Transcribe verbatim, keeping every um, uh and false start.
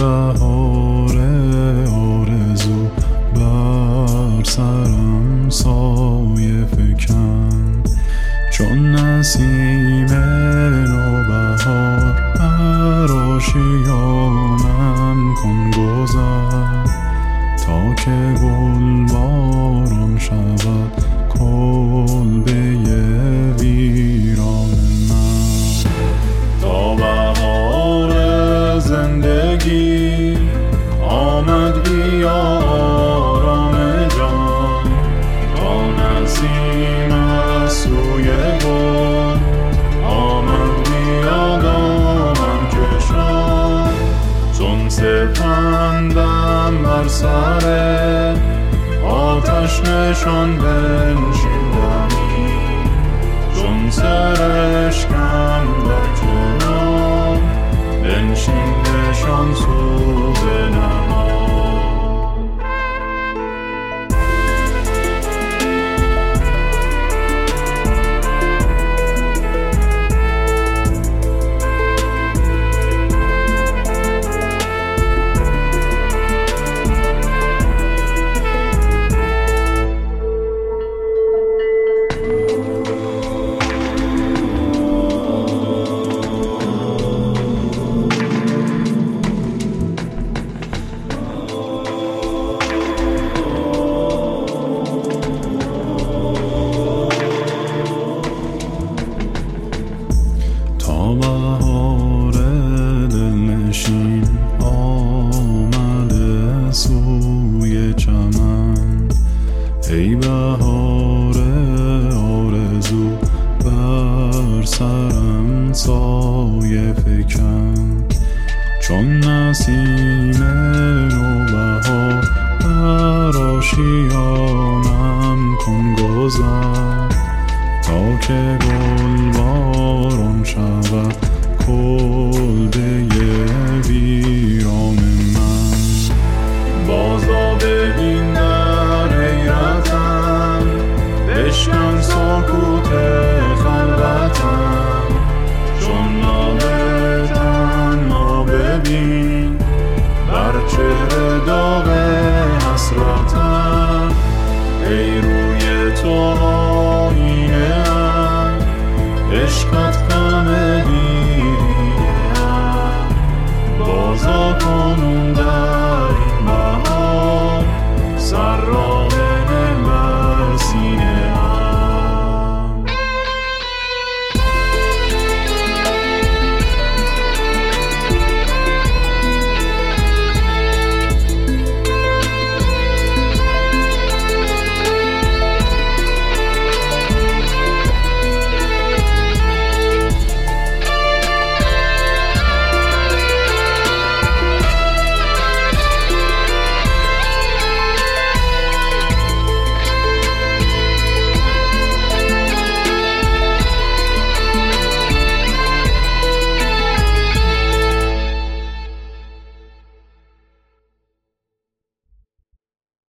بهار آرزو بر سرم سایه فکن، چون نسیم نوبهار بر آشیانم کن گذر، تا که گل باران شود کلبه ویران من. تا بهار زندگی آمد بیا آرام جان، تا نسیم از سوی گل آمد بیا دامن کشان، چون سپندم بر سر آتش نشان بنشین دمی، چون سرشکم در کنار بنشین نشان سوز نما. بهار دلنشین آمده سوی چمن، ای بهار آرزو بر سرم سایه فکن، چون نسیم نوبهار بر آشیانم کن گذر، تا که گل باران شود کلبه ویران من. بازا ببین در حیرتم، بشکن سکوت خلوتم، چون لابه تنها ببین بر چهره داغ حسرتم، ای روی تو آینه ام عشق